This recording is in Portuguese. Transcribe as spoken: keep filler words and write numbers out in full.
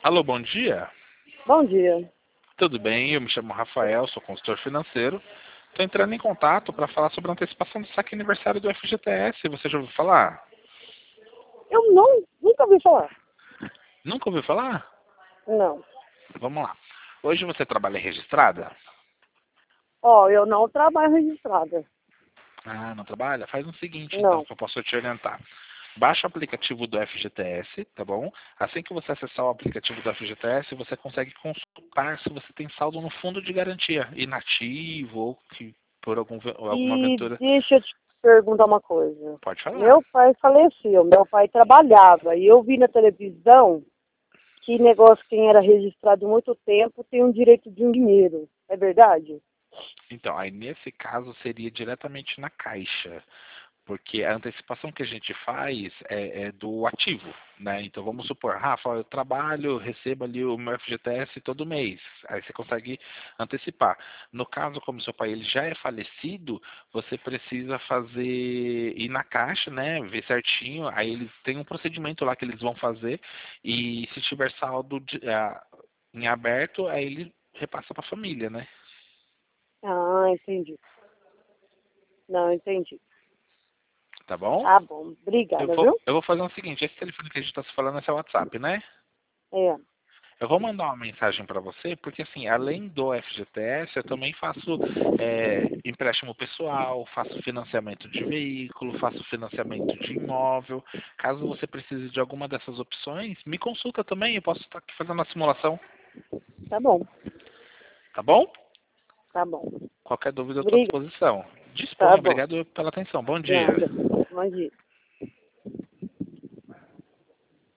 Alô, bom dia. Bom dia. Tudo bem? Eu me chamo Rafael, sou consultor financeiro. Estou entrando em contato para falar sobre a antecipação do saque aniversário do F G T S. Você já ouviu falar? Eu não, nunca ouvi falar. Nunca ouviu falar? Não. Vamos lá. Hoje você trabalha registrada? Ó, eu não trabalho registrada. Ah, não trabalha? Faz o seguinte, então, Não. que eu posso te orientar. Baixa o aplicativo do F G T S, tá bom? Assim que você acessar o aplicativo do F G T S, você consegue consultar se você tem saldo no fundo de garantia, inativo ou que por algum, alguma E aventura. deixa eu te perguntar uma coisa. Pode falar. Meu pai faleceu, meu pai trabalhava e eu vi na televisão que negócio quem era registrado há muito tempo tem um direito de um dinheiro. É verdade? Então, aí nesse caso seria diretamente na Caixa, porque a antecipação que a gente faz é, é do ativo, né? Então vamos supor, Rafa, eu trabalho, recebo ali o meu F G T S todo mês, aí você consegue antecipar. No caso, como seu pai ele já é falecido, você precisa fazer, ir na Caixa, né? Ver certinho, aí eles têm um procedimento lá que eles vão fazer, e se tiver saldo de, ah, em aberto, aí ele repassa para a família, né? Ah, entendi. Não, entendi. Tá bom? Tá bom. Eu Obrigada, vou, viu? eu vou fazer o seguinte, esse telefone que a gente está se falando é seu WhatsApp, né? É. Eu vou mandar uma mensagem para você, porque assim, além do F G T S, eu também faço é, empréstimo pessoal, faço financiamento de veículo, faço financiamento de imóvel. Caso você precise de alguma dessas opções, me consulta também, eu posso estar aqui fazendo a simulação, Tá bom. tá bom? Tá bom. Qualquer dúvida eu estou à Obrigada. disposição. Tá Disponha, bom. obrigado pela atenção. Bom dia. Nada. Bom dia.